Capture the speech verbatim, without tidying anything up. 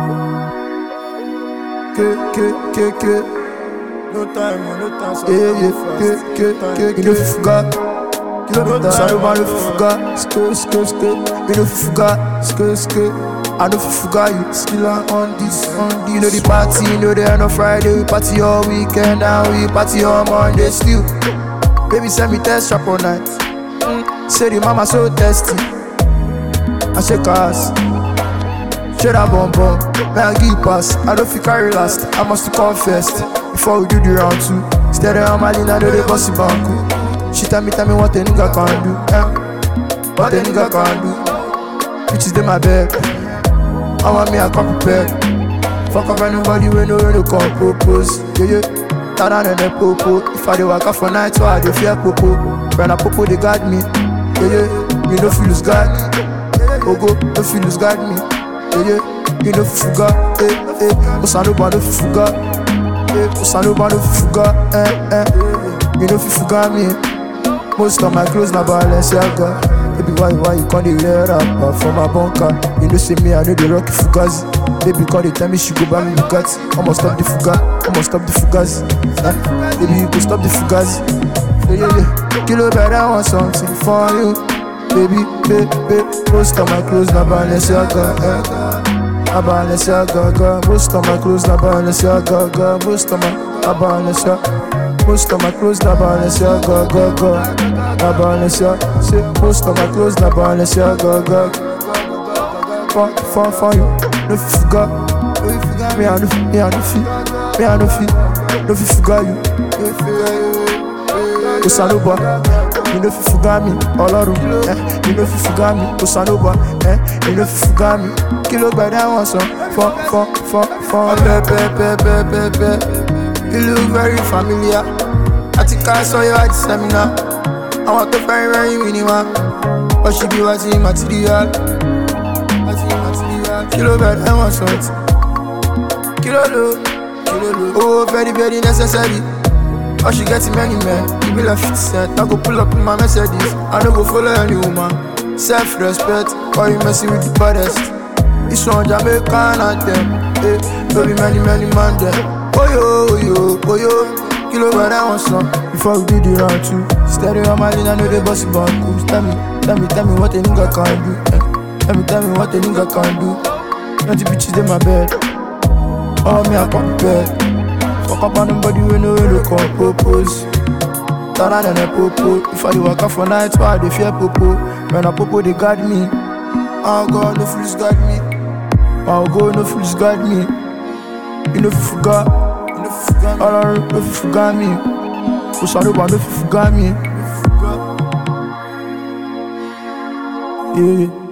Que, que, que, que. No time, no time, so Yeah, yeah, que, que, que, que. Il ne faut fuga. Ça nous va le fuga. Ske, ske, ske. Il ne faut fuga. Ske, ske. I know fi fuga you. Skill on this, on this. You know the party, you know the end of Friday. We party all weekend and we party on Monday still. Baby send me test trap all night. Mm. Say the mama so thirsty. I shake her ass. Share that bum bum. May I give pass. I don't feel carry last. I must confess. Before we do the round two. Steady on my line, I know they bossy banku. She tell me, tell me what a nigga can do. Eh? What a nigga can do. Bitches they my bed. I want me a couple pair. Fuck up anybody when no really come propose. Yeah, yeah. Tada and the popo. If I dey walk out for night, so I dey fear popo. When I popo, they guard me. Yeah, yeah. Me no feel lose guard. Ogo, no feel lose guard me. Yeah, yeah. Me no feel fuga. Eh, eh. Osanoba no feel fuga. Eh, Osanoba no feel fuga. Eh, eh. Me no feel fuga me. Most of my clothes na Balenciaga. Baby, why, why you can't wear rapper for my bunker? You know, say me, I know the rocky fugazi. Baby, can't they tell me she go buy me Bugatti? I'ma stop the fuga, I'ma stop the fugazi. Eh? Baby, you go stop the fugazi. Yeah, yeah, yeah. Kilo better, I want something for you. Baby, baby, most of my clothes na Balenciaga. Eh? Na Balenciaga, most of my clothes na Balenciaga. Most of my, na Balenciaga. Most of my clothes na Balenciaga, go go. Na Balenciaga, say most of my clothes na Balenciaga, go. For for for you, no fi fuga. Me I no fi, me I no fi, me I no fi, no fi fuga you. Osanoba, you no fi fuga me, Ọlọ́run, eh? You no fi fuga me, Osanoba, eh? You no fi fuga me. Kilo gbẹdẹ wọn sọ, for for for for. Pepe pepe pepe. You look very familiar. I think I saw you at the seminar. I want to find very minimal. But she be watching material. Watching material. Kilo bad, I want something. Kilo low, kilo low. Oh, very, very necessary. Oh, she getting many men. You be like fifty cent. I go pull up in my Mercedes. I don't go follow any woman. Self-respect, or you messing with the baddest. It's on Jamaican anthem. Hey, baby, many, many man there. Oh yo, oh yo, oh yo. Kilo brother want some. Before we do the round two. Steady on my line, I know they bossy banku. Tell me, tell me, tell me what a nigga can do. Eh? Tell me, tell me what a nigga can do. Twenty bitches in my bed. Oh me I come bed. Fuck up on nobody when no way to come propose. Tada and a popo. If I do walk out for night, why they fear popo? When I popo they guard me. Oh God, no fools guard me. Oh God, no fools guard me. You know fi fuga, you know fi fuga, Ọlọ́run no fi fuga mi. Osanoba no fi fuga mi. Yeah.